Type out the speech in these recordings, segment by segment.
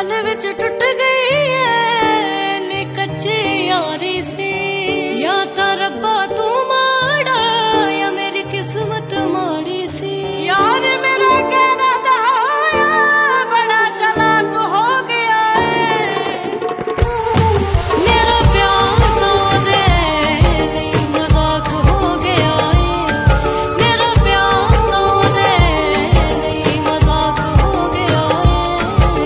पल विच टुट गई है नी कच्ची यारी सी। या तां रब्बा तू माड़ा या मेरी किस्मत माड़ी सी। यार मेरा कहना था बड़ा चालाक हो गया है। मेरा प्यार तो दे मजाक हो गया है। मेरा प्यार तो दे मजाक हो गया है।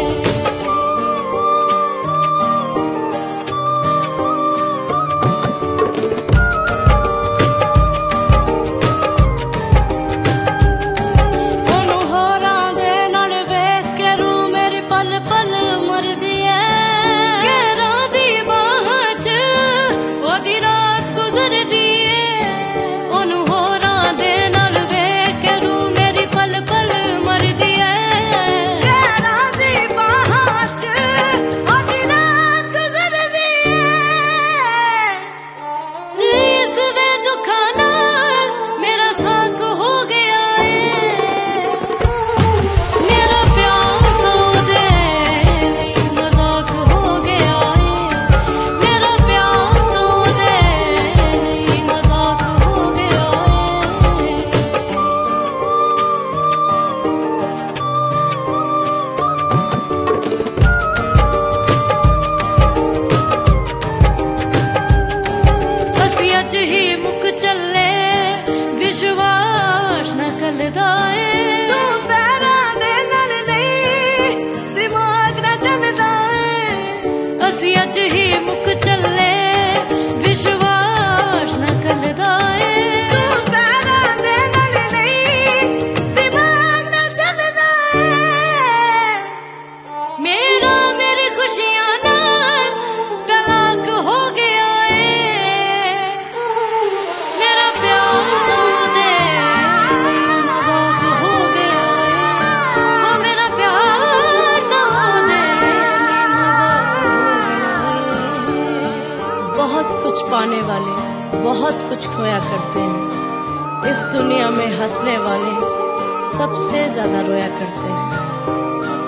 पाने वाले बहुत कुछ खोया करते हैं। इस दुनिया में हंसने वाले सबसे ज्यादा रोया करते हैं।